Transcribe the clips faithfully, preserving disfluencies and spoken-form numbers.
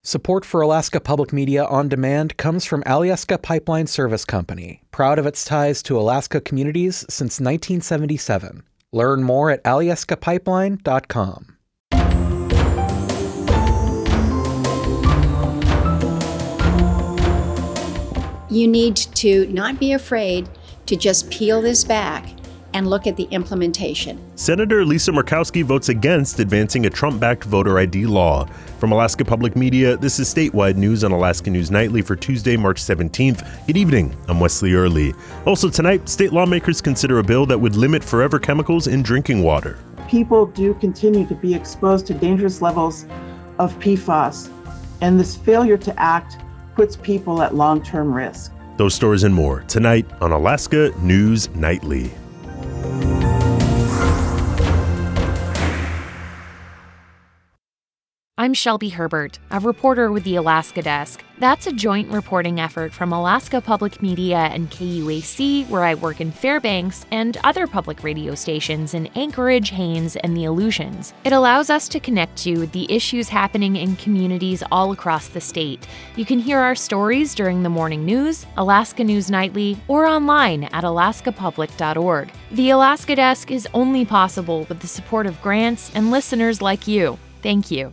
Support for Alaska Public Media on Demand comes from Alyeska Pipeline Service Company, proud of its ties to Alaska communities since nineteen seventy-seven. Learn more at alyeska pipeline dot com. You need to not be afraid to just peel this back and look at the implementation. Senator Lisa Murkowski votes against advancing a Trump-backed voter I D law. From Alaska Public Media, this is Statewide News on Alaska News Nightly for Tuesday, March seventeenth. Good evening, I'm Wesley Early. Also tonight, state lawmakers consider a bill that would limit forever chemicals in drinking water. People do continue to be exposed to dangerous levels of P FAS, and this failure to act puts people at long-term risk. Those stories and more tonight on Alaska News Nightly. I'm Shelby Herbert, a reporter with the Alaska Desk. That's a joint reporting effort from Alaska Public Media and K U A C, where I work in Fairbanks, and other public radio stations in Anchorage, Haines, and the Aleutians. It allows us to connect you with the issues happening in communities all across the state. You can hear our stories during the morning news, Alaska News Nightly, or online at alaska public dot org. The Alaska Desk is only possible with the support of grants and listeners like you. Thank you.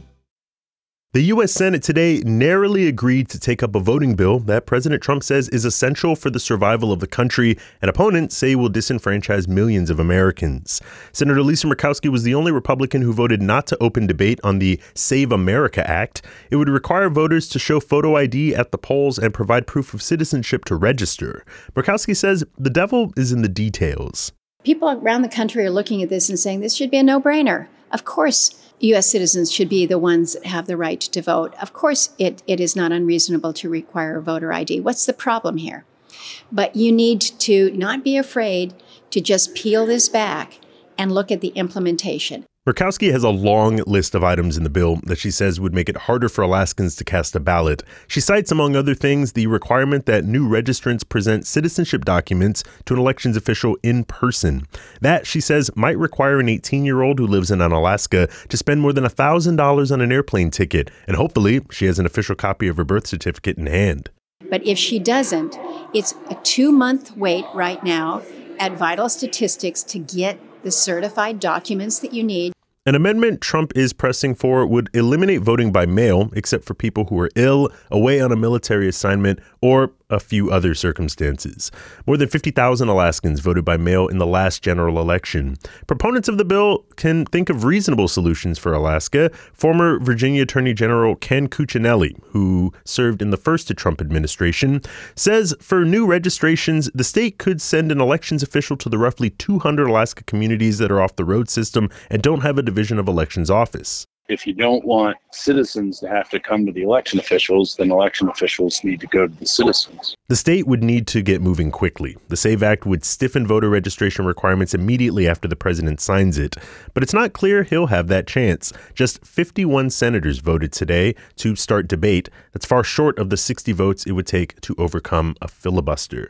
The U S Senate today narrowly agreed to take up a voting bill that President Trump says is essential for the survival of the country, and opponents say will disenfranchise millions of Americans. Senator Lisa Murkowski was the only Republican who voted not to open debate on the Save America Act. It would require voters to show photo I D at the polls and provide proof of citizenship to register. Murkowski says the devil is in the details. People around the country are looking at this and saying this should be a no-brainer. Of course, U S citizens should be the ones that have the right to vote. Of course, it, it is not unreasonable to require voter I D. What's the problem here? But you need to not be afraid to just peel this back and look at the implementation. Murkowski has a long list of items in the bill that she says would make it harder for Alaskans to cast a ballot. She cites, among other things, the requirement that new registrants present citizenship documents to an elections official in person. That, she says, might require an eighteen-year-old who lives in Alaska to spend more than one thousand dollars on an airplane ticket, and hopefully she has an official copy of her birth certificate in hand. But if she doesn't, it's a two-month wait right now at Vital Statistics to get the certified documents that you need. An amendment Trump is pressing for would eliminate voting by mail, except for people who are ill, away on a military assignment, or a few other circumstances. More than fifty thousand Alaskans voted by mail in the last general election. Proponents of the bill can think of reasonable solutions for Alaska. Former Virginia Attorney General Ken Cuccinelli, who served in the first Trump administration, says for new registrations, the state could send an elections official to the roughly two hundred Alaska communities that are off the road system and don't have a division of elections office. If you don't want citizens to have to come to the election officials, then election officials need to go to the citizens. The state would need to get moving quickly. The SAVE Act would stiffen voter registration requirements immediately after the president signs it. But it's not clear he'll have that chance. Just fifty-one senators voted today to start debate. That's far short of the sixty votes it would take to overcome a filibuster.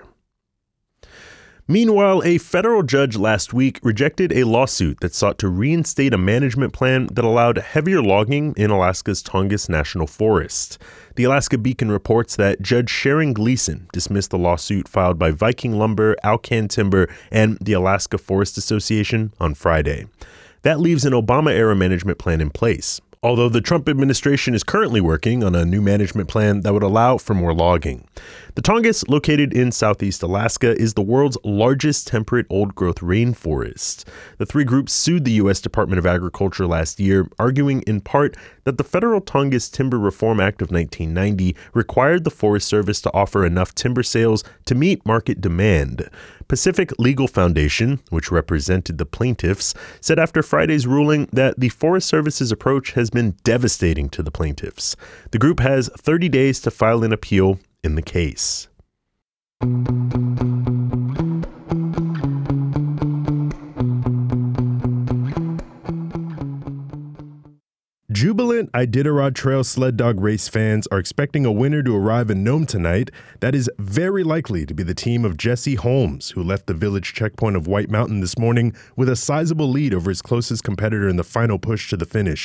Meanwhile, a federal judge last week rejected a lawsuit that sought to reinstate a management plan that allowed heavier logging in Alaska's Tongass National Forest. The Alaska Beacon reports that Judge Sharon Gleason dismissed the lawsuit filed by Viking Lumber, Alcan Timber, and the Alaska Forest Association on Friday. That leaves an Obama-era management plan in place, although the Trump administration is currently working on a new management plan that would allow for more logging. The Tongass, located in southeast Alaska, is the world's largest temperate old-growth rainforest. The three groups sued the U S Department of Agriculture last year, arguing in part that the Federal Tongass Timber Reform Act of nineteen ninety required the Forest Service to offer enough timber sales to meet market demand. Pacific Legal Foundation, which represented the plaintiffs, said after Friday's ruling that the Forest Service's approach has been devastating to the plaintiffs. The group has thirty days to file an appeal in the case. Jubilant Iditarod Trail sled dog race fans are expecting a winner to arrive in Nome tonight. That is very likely to be the team of Jesse Holmes, who left the village checkpoint of White Mountain this morning with a sizable lead over his closest competitor in the final push to the finish.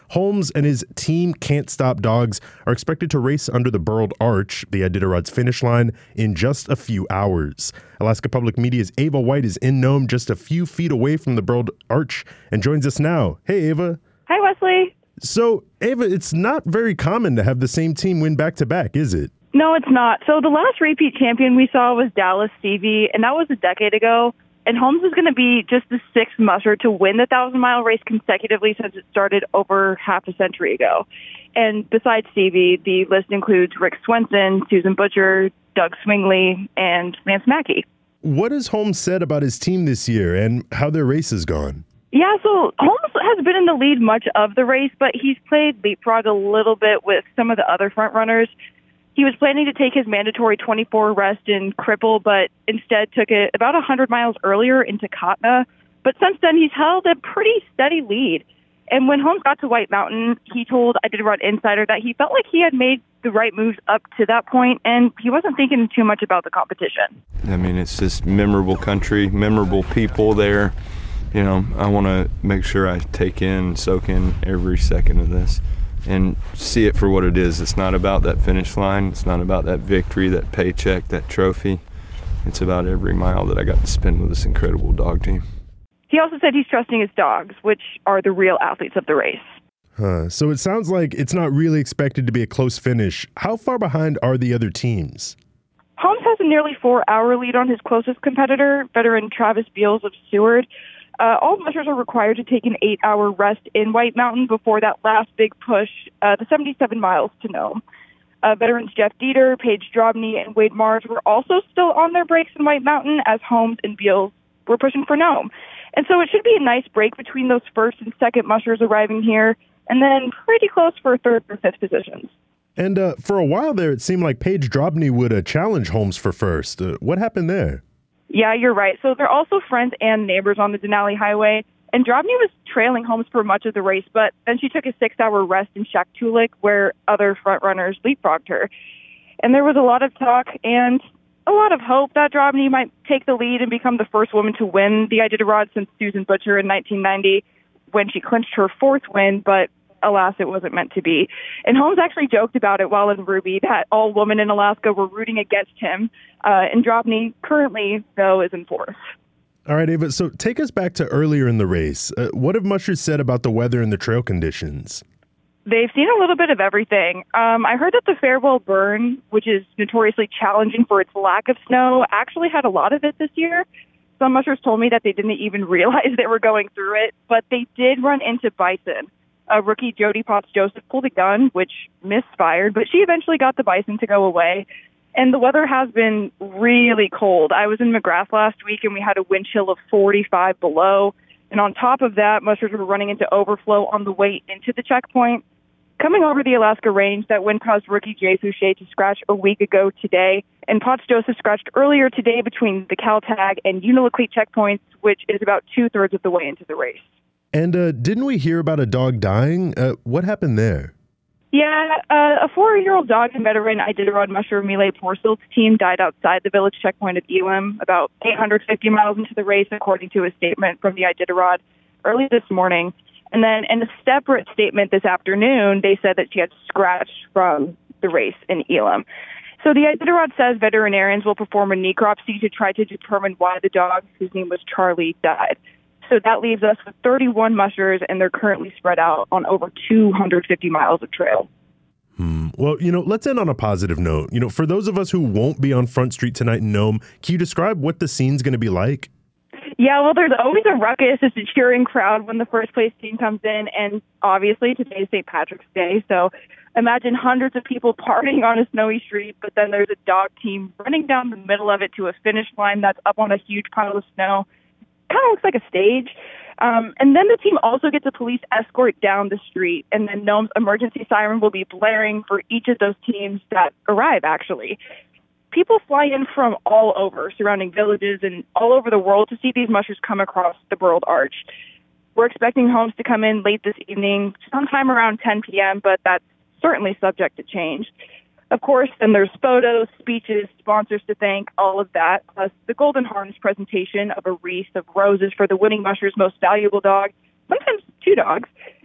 Holmes and his team Can't Stop Dogs are expected to race under the Burled Arch, the Iditarod's finish line, in just a few hours. Alaska Public Media's Ava White is in Nome, just a few feet away from the Burled Arch, and joins us now. Hey, Ava. Hi, Wesley. So, Ava, it's not very common to have the same team win back-to-back, is it? No, it's not. So the last repeat champion we saw was Dallas Stevie, and that was a decade ago. And Holmes is going to be just the sixth musher to win the thousand-mile race consecutively since it started over half a century ago. And besides Stevie, the list includes Rick Swenson, Susan Butcher, Doug Swingley, and Lance Mackey. What has Holmes said about his team this year and how their race has gone? Yeah, so Holmes has been in the lead much of the race, but he's played leapfrog a little bit with some of the other front runners. He was planning to take his mandatory twenty-four rest in Cripple, but instead took it about one hundred miles earlier into Katna. But since then, he's held a pretty steady lead. And when Holmes got to White Mountain, he told Iditarod Insider that he felt like he had made the right moves up to that point, and he wasn't thinking too much about the competition. I mean, it's just memorable country, memorable people there. You know, I want to make sure I take in, soak in every second of this and see it for what it is. It's not about that finish line. It's not about that victory, that paycheck, that trophy. It's about every mile that I got to spend with this incredible dog team. He also said he's trusting his dogs, which are the real athletes of the race. Huh. So it sounds like it's not really expected to be a close finish. How far behind are the other teams? Holmes has a nearly four-hour lead on his closest competitor, veteran Travis Beals of Seward. Uh, all mushers are required to take an eight-hour rest in White Mountain before that last big push, uh, the seventy-seven miles to Nome. Uh, veterans Jeff Dieter, Paige Drobny, and Wade Mars were also still on their breaks in White Mountain as Holmes and Beals were pushing for Nome. And so it should be a nice break between those first and second mushers arriving here, and then pretty close for third or fifth positions. And uh, for a while there, it seemed like Paige Drobny would uh, challenge Holmes for first. Uh, what happened there? Yeah, you're right. So they're also friends and neighbors on the Denali Highway. And Drobny was trailing Holmes for much of the race, but then she took a six-hour rest in Shaktoolik, where other frontrunners leapfrogged her. And there was a lot of talk and a lot of hope that Drobny might take the lead and become the first woman to win the Iditarod since Susan Butcher in nineteen ninety, when she clinched her fourth win, but alas, it wasn't meant to be. And Holmes actually joked about it while in Ruby that all women in Alaska were rooting against him. Uh, and Drobny currently, though, is in fourth. All right, Ava, so take us back to earlier in the race. Uh, what have mushers said about the weather and the trail conditions? They've seen a little bit of everything. Um, I heard that the Farewell Burn, which is notoriously challenging for its lack of snow, actually had a lot of it this year. Some mushers told me that they didn't even realize they were going through it, but they did run into bison. Uh, rookie Jody Potts-Joseph pulled a gun, which misfired, but she eventually got the bison to go away. And the weather has been really cold. I was in McGrath last week, and we had a wind chill of forty-five below. And on top of that, mushers were running into overflow on the way into the checkpoint. Coming over the Alaska Range, that wind caused rookie Jay Fouché to scratch a week ago today. And Potts-Joseph scratched earlier today between the Caltag and Unalakleet checkpoints, which is about two-thirds of the way into the race. And uh, didn't we hear about a dog dying? Uh, what happened there? Yeah, uh, a four-year-old dog and veteran Iditarod musher Milay Porcel's team died outside the village checkpoint of Elam, about eight hundred fifty miles into the race, according to a statement from the Iditarod early this morning. And then in a separate statement this afternoon, they said that she had scratched from the race in Elam. So the Iditarod says veterinarians will perform a necropsy to try to determine why the dog, whose name was Charlie, died. So that leaves us with thirty-one mushers, and they're currently spread out on over two hundred fifty miles of trail. Hmm. Well, you know, let's end on a positive note. You know, for those of us who won't be on Front Street tonight in Nome, can you describe what the scene's going to be like? Yeah, well, there's always a ruckus. It's a cheering crowd when the first place team comes in, and obviously today is Saint Patrick's Day, so imagine hundreds of people partying on a snowy street, but then there's a dog team running down the middle of it to a finish line that's up on a huge pile of snow. Kind of looks like a stage. Um, and then the team also gets a police escort down the street, and then Nome's emergency siren will be blaring for each of those teams that arrive, actually. People fly in from all over, surrounding villages and all over the world to see these mushers come across the Burled Arch. We're expecting Holmes to come in late this evening, sometime around ten p.m., but that's certainly subject to change. Of course, then there's photos, speeches, sponsors to thank, all of that, plus the Golden Harness presentation of a wreath of roses for the winning musher's most valuable dog, sometimes two dogs,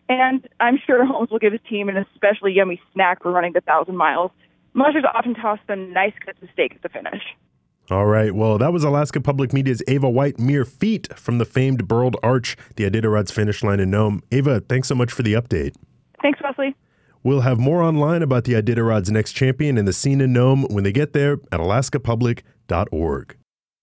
And I'm sure Holmes will give his team an especially yummy snack for running the thousand miles. Mushers often toss them nice cuts of steak at the finish. All right. Well, that was Alaska Public Media's Ava White, mere feet from the famed Burled Arch, the Iditarod's finish line in Nome. Ava, thanks so much for the update. Thanks, Wesley. We'll have more online about the Iditarod's next champion and the scene in Nome when they get there at alaska public dot org.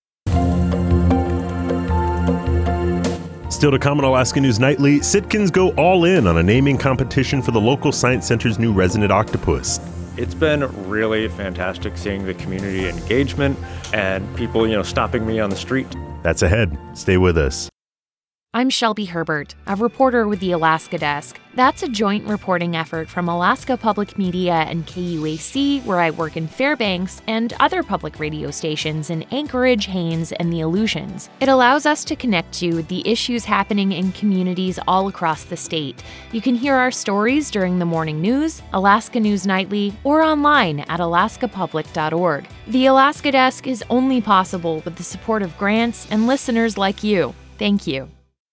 Still to come on Alaska News Nightly, Sitkins go all in on a naming competition for the local science center's new resident octopus. It's been really fantastic seeing the community engagement and people, you know, stopping me on the street. That's ahead. Stay with us. I'm Shelby Herbert, a reporter with the Alaska Desk. That's a joint reporting effort from Alaska Public Media and K U A C, where I work in Fairbanks, and other public radio stations in Anchorage, Haines, and the Aleutians. It allows us to connect you with the issues happening in communities all across the state. You can hear our stories during the morning news, Alaska News Nightly, or online at alaska public dot org. The Alaska Desk is only possible with the support of grants and listeners like you. Thank you.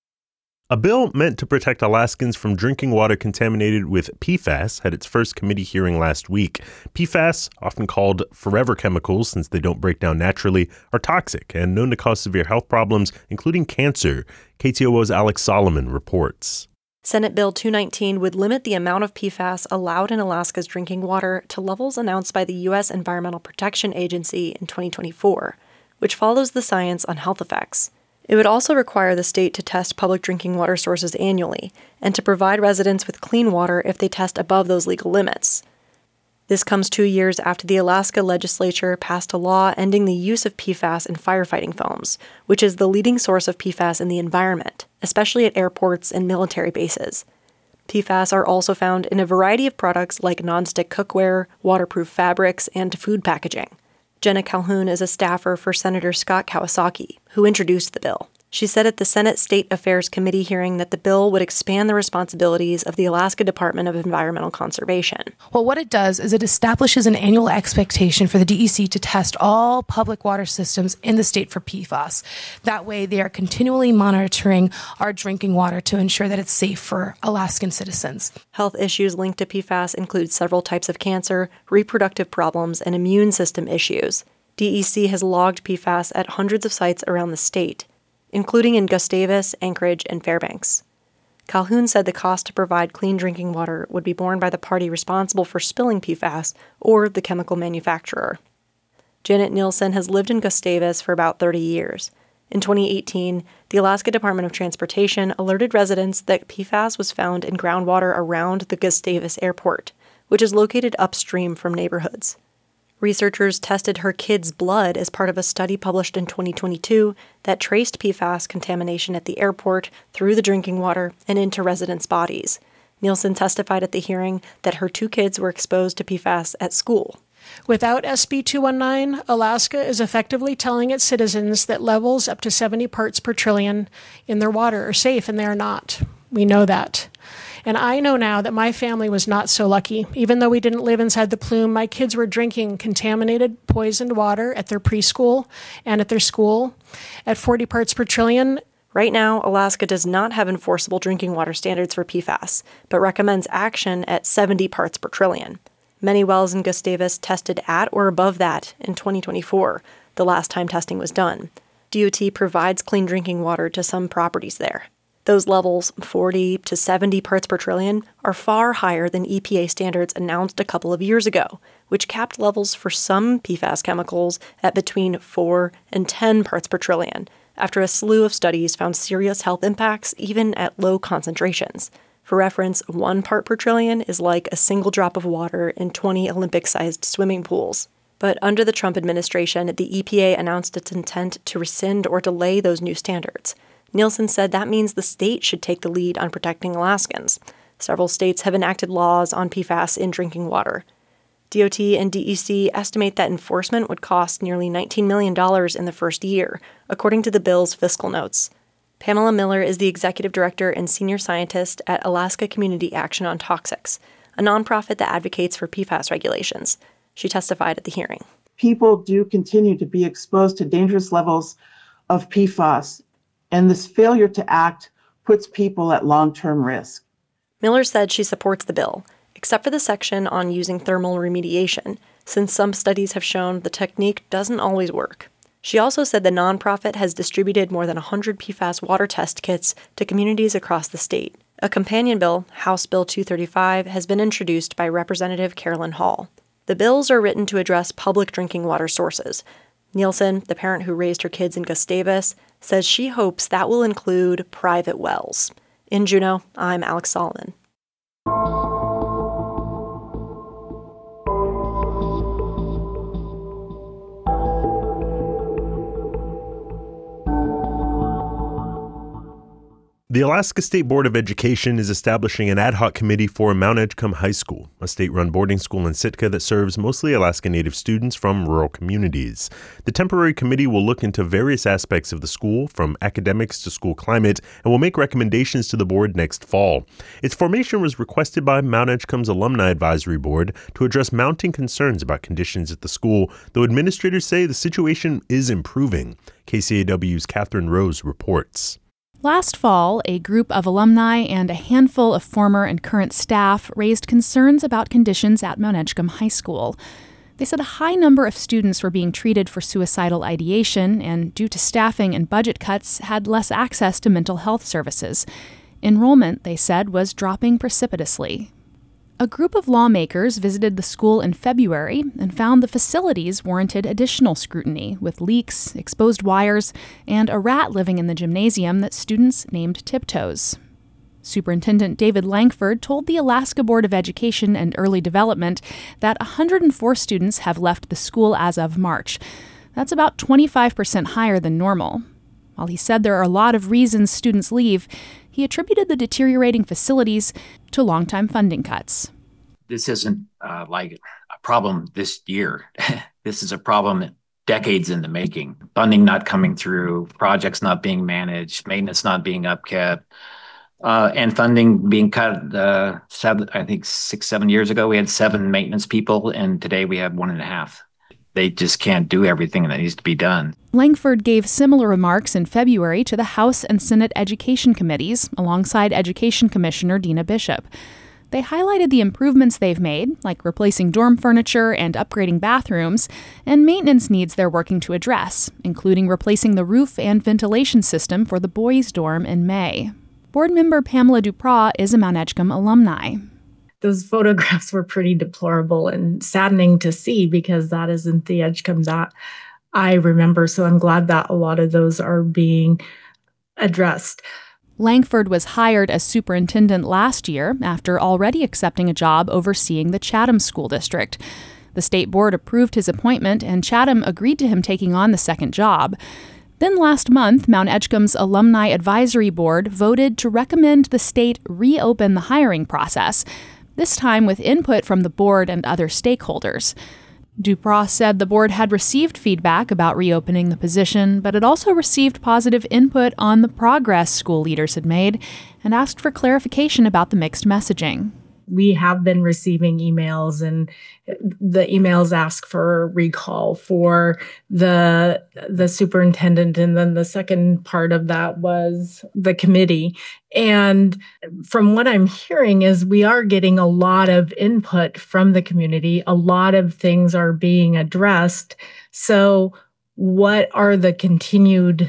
A bill meant to protect Alaskans from drinking water contaminated with P FAS had its first committee hearing last week. P FAS, often called forever chemicals since they don't break down naturally, are toxic and known to cause severe health problems, including cancer. K T O O's Alex Solomon reports. Senate Bill two nineteen would limit the amount of P FAS allowed in Alaska's drinking water to levels announced by the U S Environmental Protection Agency in twenty twenty-four, which follows the science on health effects. It would also require the state to test public drinking water sources annually and to provide residents with clean water if they test above those legal limits. This comes two years after the Alaska legislature passed a law ending the use of P FAS in firefighting foams, which is the leading source of P FAS in the environment, especially at airports and military bases. P FAS are also found in a variety of products like nonstick cookware, waterproof fabrics, and food packaging. Jenna Calhoun is a staffer for Senator Scott Kawasaki, who introduced the bill. She said at the Senate State Affairs Committee hearing that the bill would expand the responsibilities of the Alaska Department of Environmental Conservation. Well, what it does is it establishes an annual expectation for the D E C to test all public water systems in the state for P FAS. That way, they are continually monitoring our drinking water to ensure that it's safe for Alaskan citizens. Health issues linked to P FAS include several types of cancer, reproductive problems, and immune system issues. D E C has logged P FAS at hundreds of sites around the state, including in Gustavus, Anchorage, and Fairbanks. Calhoun said the cost to provide clean drinking water would be borne by the party responsible for spilling P FAS or the chemical manufacturer. Janet Nielsen has lived in Gustavus for about thirty years. In twenty eighteen, the Alaska Department of Transportation alerted residents that P FAS was found in groundwater around the Gustavus Airport, which is located upstream from neighborhoods. Researchers tested her kids' blood as part of a study published in twenty twenty-two that traced P FAS contamination at the airport through the drinking water and into residents' bodies. Nielsen testified at the hearing that her two kids were exposed to P FAS at school. Without S B two nineteen, Alaska is effectively telling its citizens that levels up to seventy parts per trillion in their water are safe, and they are not. We know that. And I know now that my family was not so lucky. Even though we didn't live inside the plume, my kids were drinking contaminated, poisoned water at their preschool and at their school at forty parts per trillion. Right now, Alaska does not have enforceable drinking water standards for P FAS, but recommends action at seventy parts per trillion. Many wells in Gustavus tested at or above that in twenty twenty-four, the last time testing was done. D O T provides clean drinking water to some properties there. Those levels, forty to seventy parts per trillion, are far higher than E P A standards announced a couple of years ago, which capped levels for some P FAS chemicals at between four and ten parts per trillion, after a slew of studies found serious health impacts even at low concentrations. For reference, one part per trillion is like a single drop of water in twenty Olympic-sized swimming pools. But under the Trump administration, the E P A announced its intent to rescind or delay those new standards. Nielsen said that means the state should take the lead on protecting Alaskans. Several states have enacted laws on P FAS in drinking water. D O T and D E C estimate that enforcement would cost nearly nineteen million dollars in the first year, according to the bill's fiscal notes. Pamela Miller is the executive director and senior scientist at Alaska Community Action on Toxics, a nonprofit that advocates for P FAS regulations. She testified at the hearing. People do continue to be exposed to dangerous levels of P FAS, and this failure to act puts people at long-term risk. Miller said she supports the bill, except for the section on using thermal remediation, since some studies have shown the technique doesn't always work. She also said the nonprofit has distributed more than one hundred P FAS water test kits to communities across the state. A companion bill, House Bill two thirty-five, has been introduced by Representative Carolyn Hall. The bills are written to address public drinking water sources. Nielsen, the parent who raised her kids in Gustavus, says she hopes that will include private wells. In Juneau, I'm Alex Solomon. The Alaska State Board of Education is establishing an ad hoc committee for Mount Edgecombe High School, a state-run boarding school in Sitka that serves mostly Alaska Native students from rural communities. The temporary committee will look into various aspects of the school, from academics to school climate, and will make recommendations to the board next fall. Its formation was requested by Mount Edgecombe's Alumni Advisory Board to address mounting concerns about conditions at the school, though administrators say the situation is improving. K C A W's Catherine Rose reports. Last fall, a group of alumni and a handful of former and current staff raised concerns about conditions at Mount Edgecombe High School. They said a high number of students were being treated for suicidal ideation and, due to staffing and budget cuts, had less access to mental health services. Enrollment, they said, was dropping precipitously. A group of lawmakers visited the school in February and found the facilities warranted additional scrutiny, with leaks, exposed wires, and a rat living in the gymnasium that students named Tiptoes. Superintendent David Langford told the Alaska Board of Education and Early Development that one hundred four students have left the school as of March. That's about twenty-five percent higher than normal. While he said there are a lot of reasons students leave, he attributed the deteriorating facilities to long-time funding cuts. This isn't uh, like a problem this year. This is a problem decades in the making. Funding not coming through, projects not being managed, maintenance not being upkept, uh, and funding being cut. Uh, seven, I think six, seven years ago, we had seven maintenance people, and today we have one and a half. They just can't do everything that needs to be done. Langford gave similar remarks in February to the House and Senate Education Committees, alongside Education Commissioner Dina Bishop. They highlighted the improvements they've made, like replacing dorm furniture and upgrading bathrooms, and maintenance needs they're working to address, including replacing the roof and ventilation system for the boys' dorm in May. Board member Pamela Dupraw is a Mount Edgecombe alumni. Those photographs were pretty deplorable and saddening to see, because that isn't the Edgecombe that I remember. So I'm glad that a lot of those are being addressed. Langford was hired as superintendent last year after already accepting a job overseeing the Chatham School District. The state board approved his appointment, and Chatham agreed to him taking on the second job. Then last month, Mount Edgecombe's Alumni Advisory Board voted to recommend the state reopen the hiring process, this time with input from the board and other stakeholders. Dupraw said the board had received feedback about reopening the position, but it also received positive input on the progress school leaders had made and asked for clarification about the mixed messaging. We have been receiving emails, and the emails ask for recall for the the superintendent, and then the second part of that was the committee. And from what I'm hearing is we are getting a lot of input from the community. A lot of things are being addressed. So what are the continued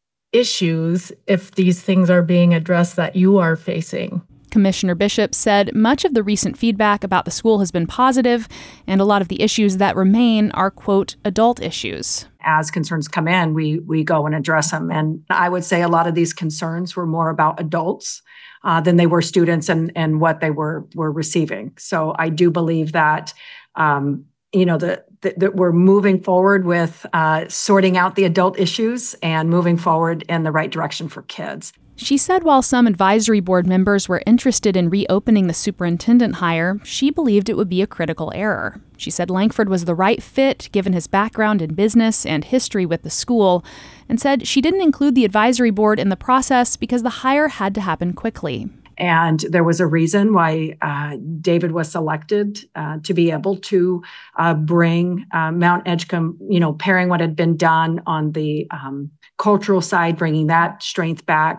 issues if these things are being addressed that you are facing? Commissioner Bishop said much of the recent feedback about the school has been positive, and a lot of the issues that remain are, quote, adult issues. As concerns come in, we we go and address them. And I would say a lot of these concerns were more about adults uh, than they were students and, and what they were, were receiving. So I do believe that, um, you know, that that we're moving forward with uh, sorting out the adult issues and moving forward in the right direction for kids. She said while some advisory board members were interested in reopening the superintendent hire, she believed it would be a critical error. She said Langford was the right fit given his background in business and history with the school, and said she didn't include the advisory board in the process because the hire had to happen quickly. And there was a reason why uh, David was selected uh, to be able to uh, bring uh, Mount Edgecombe, you know, pairing what had been done on the um, cultural side, bringing that strength back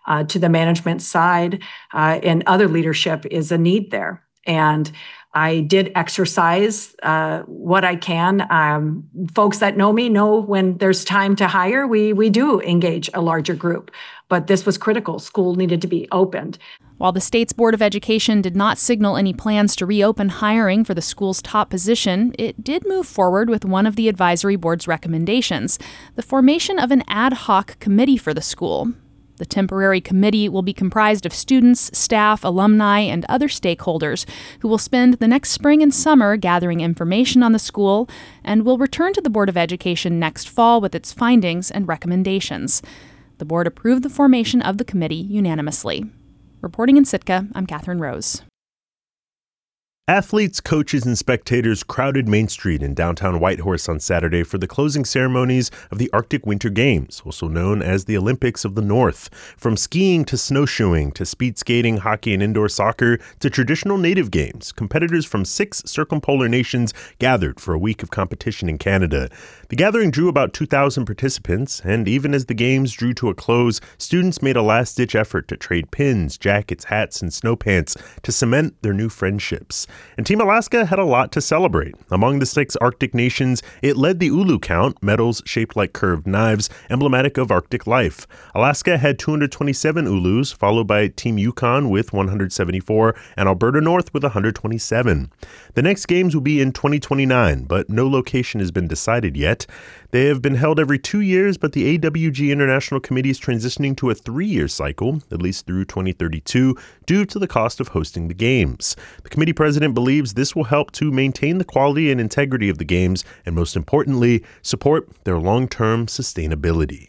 uh, to the management side uh, and other leadership is a need there. And I did exercise uh, what I can. Um, folks that know me know when there's time to hire, we we do engage a larger group. But this was critical. School needed to be opened. While the state's Board of Education did not signal any plans to reopen hiring for the school's top position, it did move forward with one of the advisory board's recommendations, the formation of an ad hoc committee for the school. The temporary committee will be comprised of students, staff, alumni, and other stakeholders who will spend the next spring and summer gathering information on the school and will return to the Board of Education next fall with its findings and recommendations. The board approved the formation of the committee unanimously. Reporting in Sitka, I'm Catherine Rose. Athletes, coaches, and spectators crowded Main Street in downtown Whitehorse on Saturday for the closing ceremonies of the Arctic Winter Games, also known as the Olympics of the North. From skiing to snowshoeing to speed skating, hockey, and indoor soccer to traditional native games, competitors from six circumpolar nations gathered for a week of competition in Canada. The gathering drew about two thousand participants, and even as the games drew to a close, students made a last-ditch effort to trade pins, jackets, hats, and snow pants to cement their new friendships. And Team Alaska had a lot to celebrate. Among the six Arctic nations, it led the Ulu count, medals shaped like curved knives, emblematic of Arctic life. Alaska had two hundred twenty-seven Ulus, followed by Team Yukon with one hundred seventy-four, and Alberta North with one hundred twenty-seven. The next games will be in twenty twenty-nine, but no location has been decided yet. They have been held every two years, but the A W G International Committee is transitioning to a three-year cycle, at least through twenty thirty-two, due to the cost of hosting the games. The committee president believes this will help to maintain the quality and integrity of the games, and most importantly, support their long-term sustainability.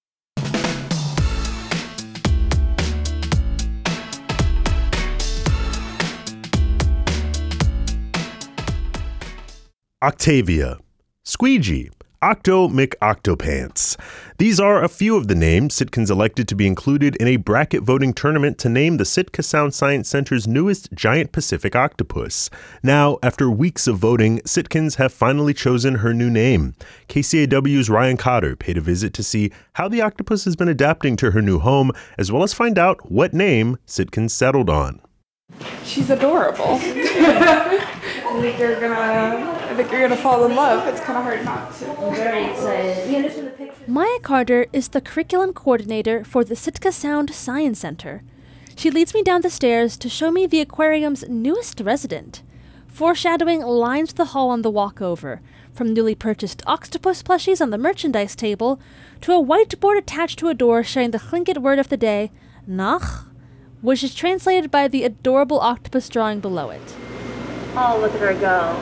Octavia, Squeegee, Octo McOctopants. These are a few of the names Sitkans elected to be included in a bracket voting tournament to name the Sitka Sound Science Center's newest giant Pacific octopus. Now, after weeks of voting, Sitkans have finally chosen her new name. K C A W's Ryan Cotter paid a visit to see how the octopus has been adapting to her new home, as well as find out what name Sitkans settled on. She's adorable. I think you're gonna. I think you're gonna fall in love. It's kind of hard not to. I'm very excited. You understand the picture? Maya Carter is the curriculum coordinator for the Sitka Sound Science Center. She leads me down the stairs to show me the aquarium's newest resident, foreshadowing lines the hall on the walkover, from newly purchased octopus plushies on the merchandise table to a whiteboard attached to a door sharing the Tlingit word of the day, nach, which is translated by the adorable octopus drawing below it. Oh, look at her go.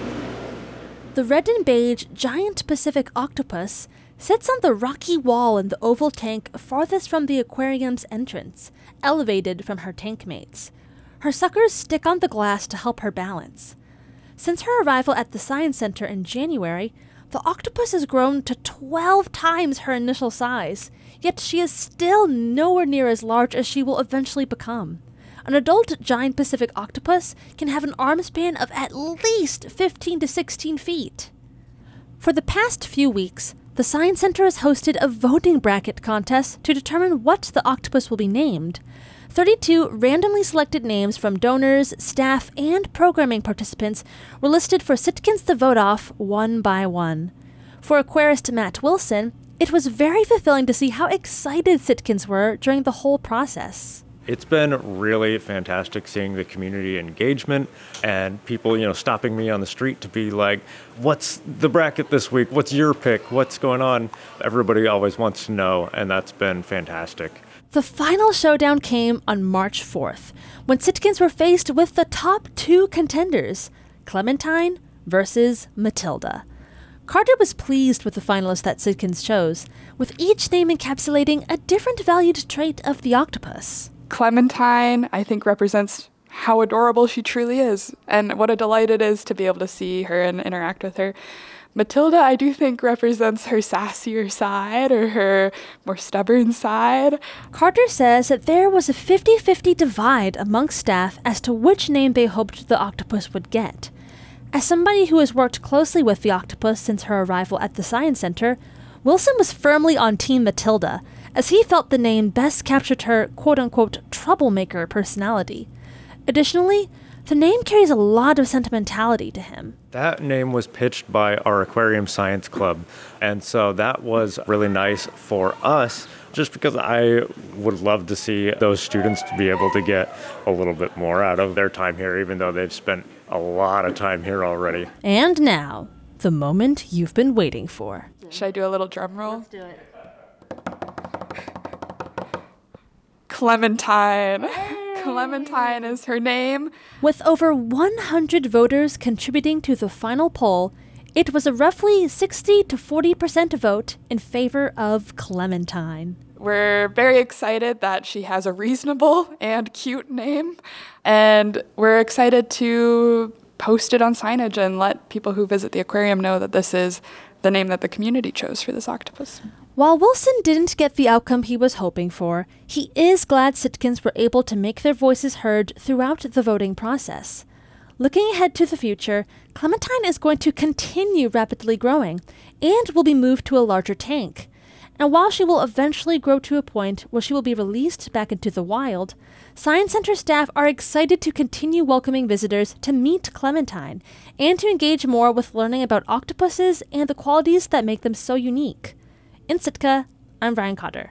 The red and beige giant Pacific octopus sits on the rocky wall in the oval tank farthest from the aquarium's entrance, elevated from her tank mates. Her suckers stick on the glass to help her balance. Since her arrival at the Science Center in January, the octopus has grown to twelve times her initial size, yet she is still nowhere near as large as she will eventually become. An adult giant Pacific octopus can have an arm span of at least fifteen to sixteen feet. For the past few weeks, the Science Center has hosted a voting bracket contest to determine what the octopus will be named. thirty-two randomly selected names from donors, staff, and programming participants were listed for Sitkans to vote off one by one. For aquarist Matt Wilson, it was very fulfilling to see how excited Sitkans were during the whole process. It's been really fantastic seeing the community engagement and people, you know, stopping me on the street to be like, what's the bracket this week? What's your pick? What's going on? Everybody always wants to know, and that's been fantastic. The final showdown came on March fourth, when Sitkans were faced with the top two contenders, Clementine versus Matilda. Carter was pleased with the finalists that Sitkans chose, with each name encapsulating a different valued trait of the octopus. Clementine, I think, represents how adorable she truly is, and what a delight it is to be able to see her and interact with her. Matilda, I do think, represents her sassier side or her more stubborn side. Carter says that there was a fifty-fifty divide amongst staff as to which name they hoped the octopus would get. As somebody who has worked closely with the octopus since her arrival at the Science Center, Wilson was firmly on Team Matilda, as he felt the name best captured her quote-unquote troublemaker personality. Additionally, the name carries a lot of sentimentality to him. That name was pitched by our Aquarium Science Club, and so that was really nice for us, just because I would love to see those students to be able to get a little bit more out of their time here, even though they've spent a lot of time here already. And now, the moment you've been waiting for. Should I do a little drum roll? Let's do it. Clementine. Hey. Clementine is her name. With over one hundred voters contributing to the final poll, it was a roughly sixty to forty percent vote in favor of Clementine. We're very excited that she has a reasonable and cute name, and we're excited to post it on signage and let people who visit the aquarium know that this is the name that the community chose for this octopus. While Wilson didn't get the outcome he was hoping for, he is glad Sitkans were able to make their voices heard throughout the voting process. Looking ahead to the future, Clementine is going to continue rapidly growing and will be moved to a larger tank. And while she will eventually grow to a point where she will be released back into the wild, Science Center staff are excited to continue welcoming visitors to meet Clementine and to engage more with learning about octopuses and the qualities that make them so unique. In Sitka, I'm Ryan Cotter.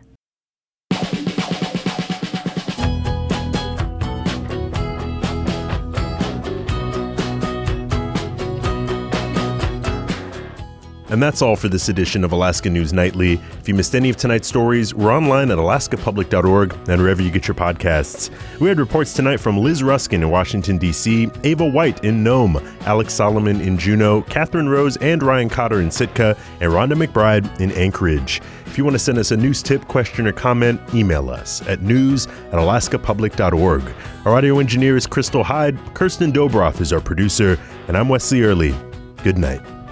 And that's all for this edition of Alaska News Nightly. If you missed any of tonight's stories, we're online at alaska public dot org and wherever you get your podcasts. We had reports tonight from Liz Ruskin in Washington, D C, Ava White in Nome, Alex Solomon in Juneau, Catherine Rose and Ryan Cotter in Sitka, and Rhonda McBride in Anchorage. If you want to send us a news tip, question, or comment, email us at news at alaska public dot org. Our audio engineer is Crystal Hyde, Kirsten Dobroth is our producer, and I'm Wesley Early. Good night.